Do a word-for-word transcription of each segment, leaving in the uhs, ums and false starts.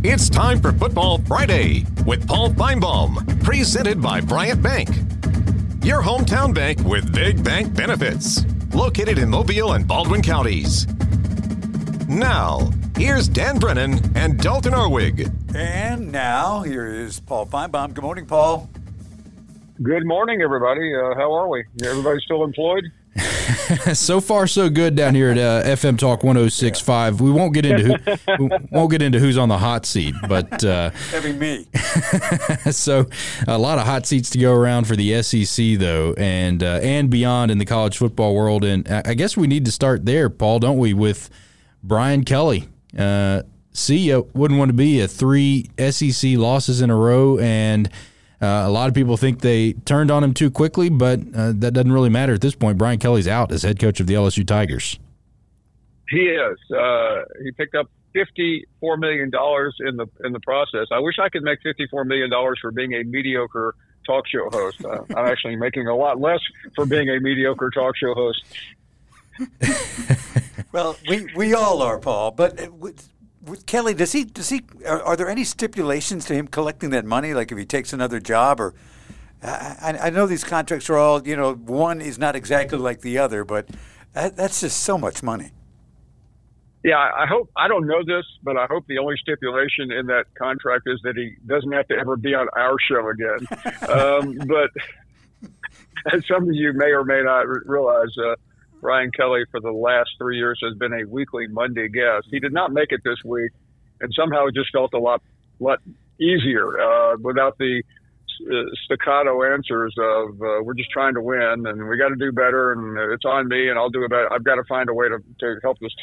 It's time for Football Friday with Paul Feinbaum, presented by Bryant Bank. Your hometown bank with big bank benefits. Located in Mobile and Baldwin counties. Now, here's Dan Brennan and Dalton Orwig. And now, here is Paul Feinbaum. Good morning, Paul. Good morning, everybody. Uh, how are we? Everybody still employed? So far, so good down here at uh, F M Talk one oh six point five. We won't get into who, we won't get into who's on the hot seat, but uh, having me. So a lot of hot seats to go around for the S E C, though, and uh, and beyond in the college football world. And I guess we need to start there, Paul, don't we? With Brian Kelly. Uh, see, it wouldn't want to be a three S E C losses in a row, and Uh, a lot of people think they turned on him too quickly, but uh, that doesn't really matter at this point. Brian Kelly's out as head coach of the L S U Tigers. He is. Uh, he picked up fifty-four million dollars in the in the process. I wish I could make fifty-four million dollars for being a mediocre talk show host. Uh, I'm actually making a lot less for being a mediocre talk show host. Well, we, we all are, Paul, but with, with Kelly, does he does he are, are there any stipulations to him collecting that money? Like if he takes another job, or I, I know these contracts are all, you know, one is not exactly like the other, but that, that's just so much money. Yeah, I hope I don't know this, but I hope the only stipulation in that contract is that he doesn't have to ever be on our show again. um, but as some of you may or may not realize, uh, Brian Kelly for the last three years has been a weekly Monday guest. He did not make it this week, and somehow it just felt a lot, lot easier uh, without the uh, staccato answers of uh, we're just trying to win and we got to do better and it's on me and I'll do it better. I've got to find a way to, to help this.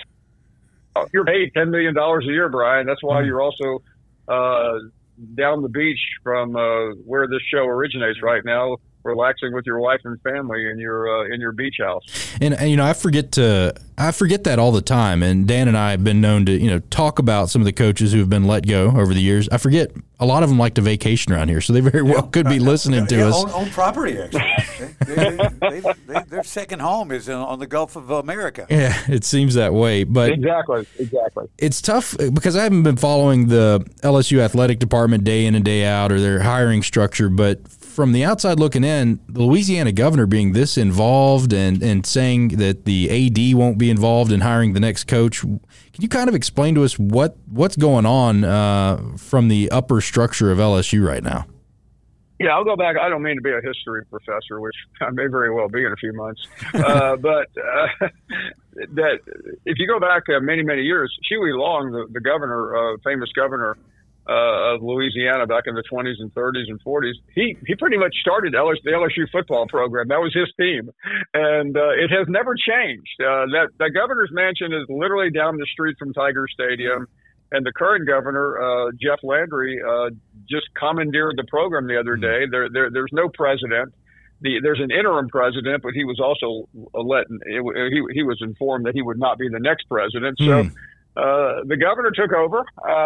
You're paid ten million dollars a year, Brian. That's why you're also uh, down the beach from uh, where this show originates right now, relaxing with your wife and family in your uh, in your beach house. And, and you know, I forget to I forget that all the time. And Dan and I have been known to, you know, talk about some of the coaches who have been let go over the years. I forget a lot of them like to vacation around here, so they very well could be listening to yeah, us. Own, own property, actually. they, they, they, they, their second home is on the Gulf of America. Yeah, it seems that way. But exactly, exactly. It's tough because I haven't been following the L S U athletic department day in and day out or their hiring structure, but from the outside looking in, the Louisiana governor being this involved and, and saying that the A D won't be involved in hiring the next coach, can you kind of explain to us what, what's going on uh, from the upper structure of L S U right now? Yeah, I'll go back. I don't mean to be a history professor, which I may very well be in a few months. Uh, but uh, that if you go back uh, many, many years, Huey Long, the, the governor, uh, famous governor, Uh, of Louisiana back in the twenties and thirties and forties, he he pretty much started L S, the L S U football program. That was his team, and uh, it has never changed. Uh, that the governor's mansion is literally down the street from Tiger Stadium, and the current governor, uh, Jeff Landry, uh, just commandeered the program the other day. There, there there's no president. The, there's an interim president, but he was also let he he was informed that he would not be the next president. So mm. uh, the governor took over.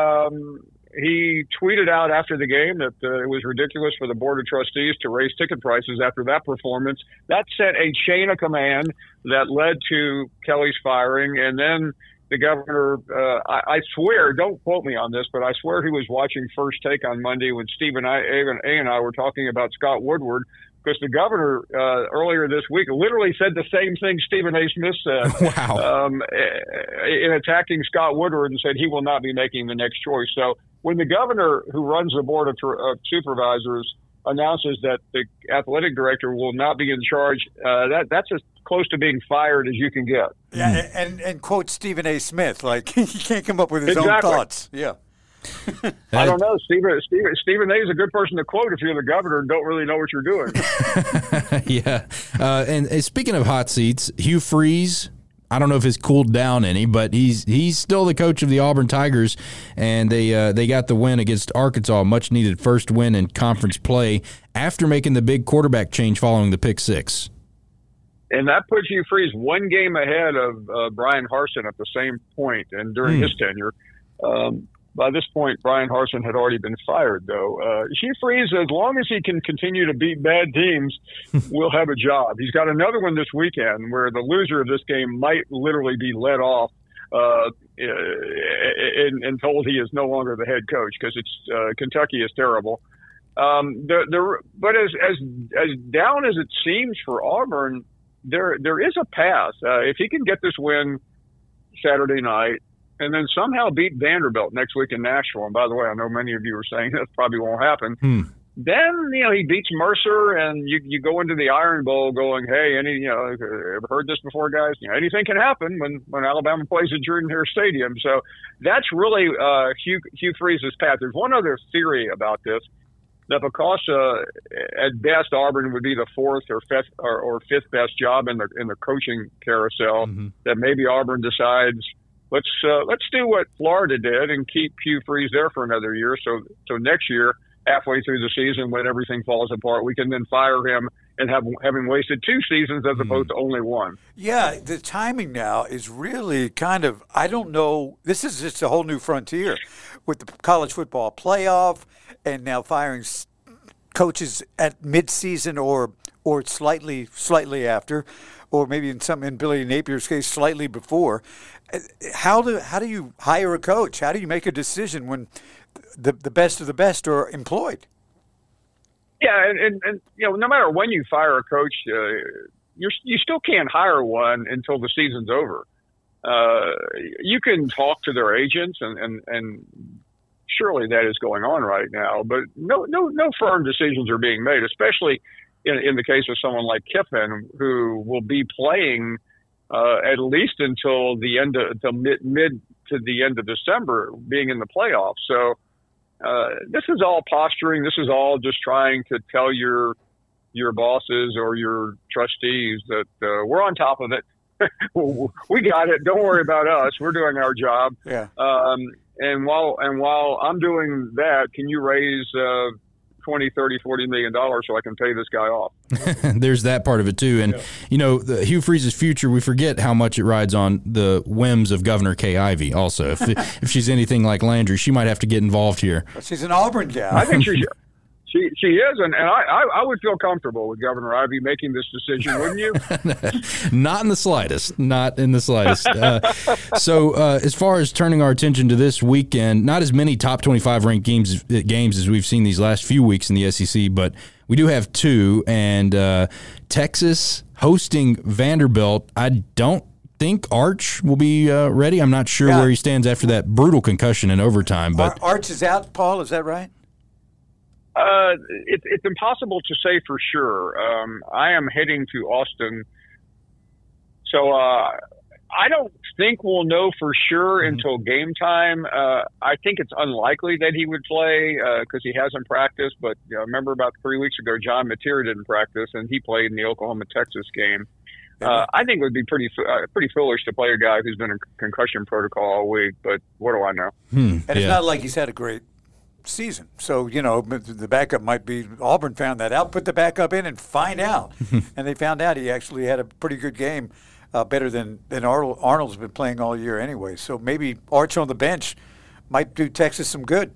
Um, He tweeted out after the game that uh, it was ridiculous for the Board of Trustees to raise ticket prices after that performance. That set a chain of command that led to Kelly's firing. And then the governor, uh, I, I swear, don't quote me on this, but I swear he was watching First Take on Monday when Steve and I, A and I were talking about Scott Woodward, because the governor uh, earlier this week literally said the same thing Stephen A. Smith said wow. um, in attacking Scott Woodward and said he will not be making the next choice. So when the governor, who runs the board of, of supervisors, announces that the athletic director will not be in charge, uh, that that's as close to being fired as you can get. Yeah, and, and quote Stephen A. Smith, like he can't come up with his exactly. own thoughts. Yeah. I don't know. Stephen, Stephen, Stephen A. is a good person to quote if you're the governor and don't really know what you're doing. yeah. Uh, and, and speaking of hot seats, Hugh Freeze, I don't know if it's cooled down any, but he's he's still the coach of the Auburn Tigers, and they uh, they got the win against Arkansas, much needed first win in conference play after making the big quarterback change following the pick six. And that puts Hugh Freeze one game ahead of uh, Brian Harsin at the same point and during hmm. his tenure. Um, By this point, Brian Harsin had already been fired, though. Uh, Hugh Freeze, as long as he can continue to beat bad teams, will have a job. He's got another one this weekend where the loser of this game might literally be let off uh, and, and told he is no longer the head coach because it's uh, Kentucky is terrible. Um, the, the, but as, as, as down as it seems for Auburn, there, there is a path. Uh, if he can get this win Saturday night and then somehow beat Vanderbilt next week in Nashville. And by the way, I know many of you are saying that probably won't happen. Hmm. Then, you know, he beats Mercer and you, you go into the Iron Bowl going, hey, any, you know, ever heard this before, guys? You know, anything can happen when, when Alabama plays at Jordan Hare Stadium. So that's really uh, Hugh, Hugh Freeze's path. There's one other theory about this. That because uh, at best Auburn would be the fourth or fifth or, or fifth best job in the in the coaching carousel, mm-hmm. that maybe Auburn decides let's uh, let's do what Florida did and keep Hugh Freeze there for another year. So so next year, halfway through the season, when everything falls apart, we can then fire him and have having wasted two seasons as mm-hmm. opposed to only one. Yeah, the timing now is really kind of I don't know. This is just a whole new frontier with the college football playoff. And now firing coaches at midseason or or slightly slightly after, or maybe in some in Billy Napier's case slightly before. How do how do you hire a coach? How do you make a decision when the the best of the best are employed? Yeah, and, and, and you know, no matter when you fire a coach, uh, you you still can't hire one until the season's over. Uh, you can talk to their agents and and and. Surely that is going on right now, but no, no, no firm decisions are being made, especially in, in the case of someone like Kiffin, who will be playing uh, at least until the end of until mid, mid to the end of December, being in the playoffs. So uh, this is all posturing. This is all just trying to tell your your bosses or your trustees that uh, we're on top of it. We got it. Don't worry about us. We're doing our job. Yeah. Um, And while and while I'm doing that, can you raise uh, twenty, thirty, forty million dollars so I can pay this guy off? There's that part of it too, and yeah. you know, the, Hugh Freeze's future. We forget how much it rides on the whims of Governor Kay Ivey. Also, if if she's anything like Landry, she might have to get involved here. She's an Auburn gal. I think she she she is, and, and I, I I would feel comfortable with Governor Ivey making this decision, wouldn't you? Not in the slightest. Not in the slightest. Uh, so, uh, as far as turning our attention to this weekend, not as many top twenty-five ranked games games as we've seen these last few weeks in the S E C, but we do have two, and uh, Texas hosting Vanderbilt. I don't think Arch will be uh, ready. I'm not sure yeah. where he stands after that brutal concussion in overtime. But Arch is out, Paul. Is that right? Uh, it, it's impossible to say for sure. Um, I am heading to Austin, so uh, I don't think we'll know for sure mm-hmm. until game time. Uh, I think it's unlikely that he would play because uh, he hasn't practiced. But you know, remember about three weeks ago, John Mateer didn't practice, and he played in the Oklahoma-Texas game. Uh, I think it would be pretty uh, pretty foolish to play a guy who's been in concussion protocol all week. But what do I know? Hmm, and yeah. it's not like he's had a great season. So, you know, the backup might be, Auburn found that out, put the backup in and find out. And they found out he actually had a pretty good game, uh, better than, than Arnold, Arnold's been playing all year anyway. So maybe Arch on the bench might do Texas some good.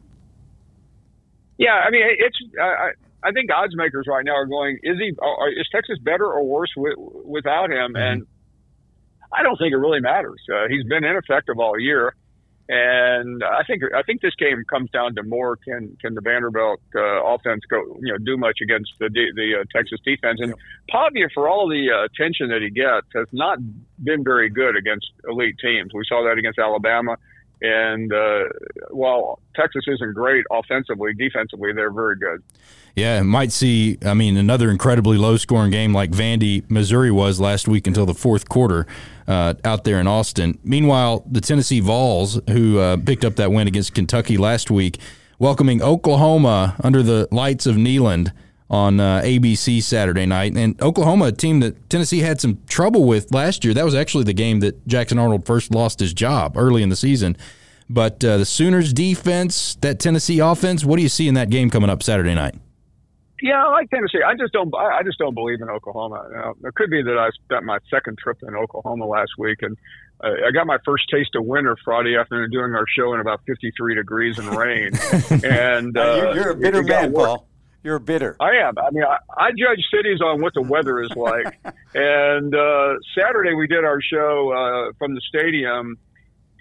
Yeah, I mean, it's, I, I think odds makers right now are going, is he, are, is Texas better or worse with, without him? Mm-hmm. And I don't think it really matters. Uh, he's been ineffective all year. And I think I think this game comes down to more can can the Vanderbilt uh, offense go you know do much against the the uh, Texas defense, and Pavia, for all the uh, attention that he gets, has not been very good against elite teams. We saw that against Alabama, and uh, while Texas isn't great offensively, defensively they're very good. Yeah, might see, I mean, another incredibly low-scoring game like Vandy, Missouri was last week until the fourth quarter uh, out there in Austin. Meanwhile, the Tennessee Vols, who uh, picked up that win against Kentucky last week, welcoming Oklahoma under the lights of Neyland on uh, A B C Saturday night. And Oklahoma, a team that Tennessee had some trouble with last year. That was actually the game that Jackson Arnold first lost his job early in the season. But uh, the Sooners' defense, that Tennessee offense, what do you see in that game coming up Saturday night? Yeah, I like Tennessee. I just don't. I just don't believe in Oklahoma. You know, it could be that I spent my second trip in Oklahoma last week, and uh, I got my first taste of winter Friday afternoon doing our show in about fifty-three degrees and rain. and uh, you're, you're a bitter man, Paul. You're bitter. I am. I mean, I, I judge cities on what the weather is like. and uh, Saturday we did our show uh, from the stadium.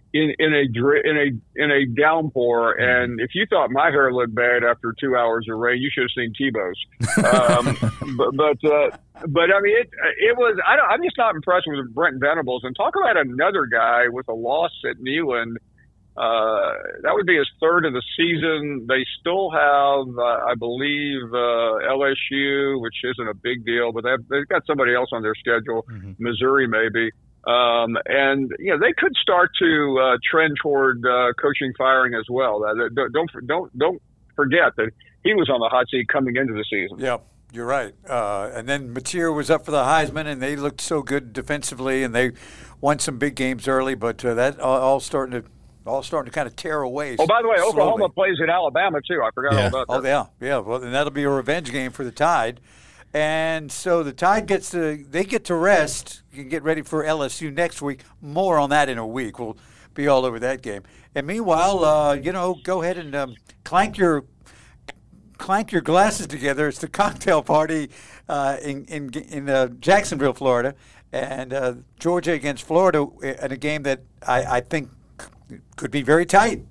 in in a dri- in a in a downpour, and if you thought my hair looked bad after two hours of rain, you should have seen Tebow's. Um, but but uh, but I mean, it it was. I don't, I'm just not impressed with Brent Venables. And talk about another guy with a loss at Neyland. Uh, that would be his third of the season. They still have, uh, I believe, uh, L S U, which isn't a big deal, but they've, they've got somebody else on their schedule, mm-hmm. Missouri maybe. Um, and, you know, they could start to uh, trend toward uh, coaching firing as well. Uh, don't, don't, don't forget that he was on the hot seat coming into the season. Yeah, you're right. Uh, and then Mateer was up for the Heisman, and they looked so good defensively, and they won some big games early, but uh, that all, all starting to all starting to kind of tear away. Oh, by the way, slowly. Oklahoma plays in Alabama, too. I forgot yeah. all about that. Oh, yeah, yeah. Well, and that'll be a revenge game for the Tide. And so the Tide gets to, they get to rest, you can get ready for L S U next week. More on that in a week. We'll be all over that game. And meanwhile, uh, you know, go ahead and um, clank your clank your glasses together. It's the cocktail party uh, in in, in uh, Jacksonville, Florida, and uh, Georgia against Florida in a game that I, I think could be very tight.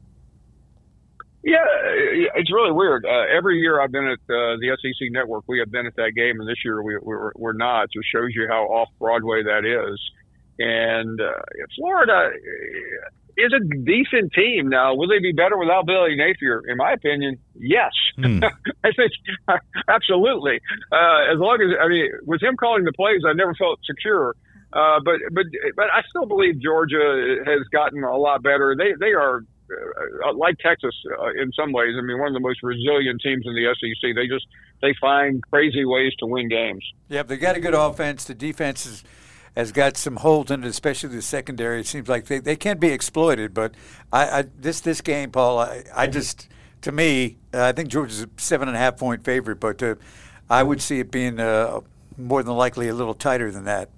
Yeah, it's really weird. Uh, every year I've been at uh, the S E C Network, we have been at that game, and this year we, we're, we're not. So it shows you how off-Broadway that is. And uh, Florida is a decent team now. Will they be better without Billy Napier? In my opinion, yes. Hmm. I think absolutely. Uh, as long as, I mean, with him calling the plays, I never felt secure. Uh, but but but I still believe Georgia has gotten a lot better. They they are uh, like Texas uh, in some ways. I mean, one of the most resilient teams in the S E C. They just they find crazy ways to win games. Yeah, they got a good offense. The defense is, has got some holes in it, especially the secondary. It seems like they, they can be exploited. But I, I this this game, Paul, I, I just to me, uh, I think Georgia's a seven and a half point favorite, but uh, I would see it being uh, more than likely a little tighter than that.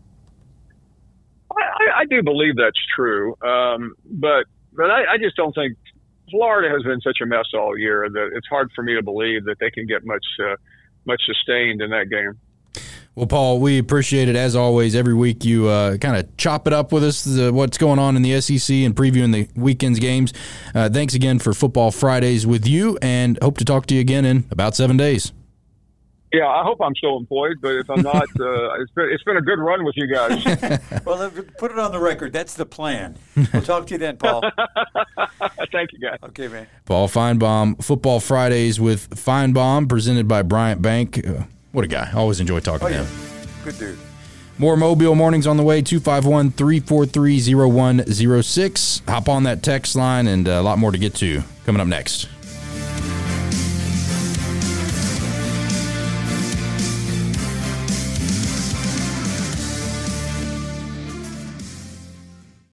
I, I do believe that's true, um, but but I, I just don't think Florida has been such a mess all year that it's hard for me to believe that they can get much uh, much sustained in that game. Well, Paul, we appreciate it as always. Every week you uh, kind of chop it up with us, the, what's going on in the S E C and previewing the weekend's games. Uh, thanks again for Football Fridays with you, and hope to talk to you again in about seven days. Yeah, I hope I'm still employed, but if I'm not, uh, it's been it's been a good run with you guys. Well, put it on the record. That's the plan. We'll talk to you then, Paul. Thank you, guys. Okay, man. Paul Finebaum, Football Fridays with Finebaum, presented by Bryant Bank. Uh, what a guy. Always enjoy talking oh, to yeah. him. Good dude. More Mobile Mornings on the way, two five one, three four three, zero one zero six. Hop on that text line, and a lot more to get to coming up next.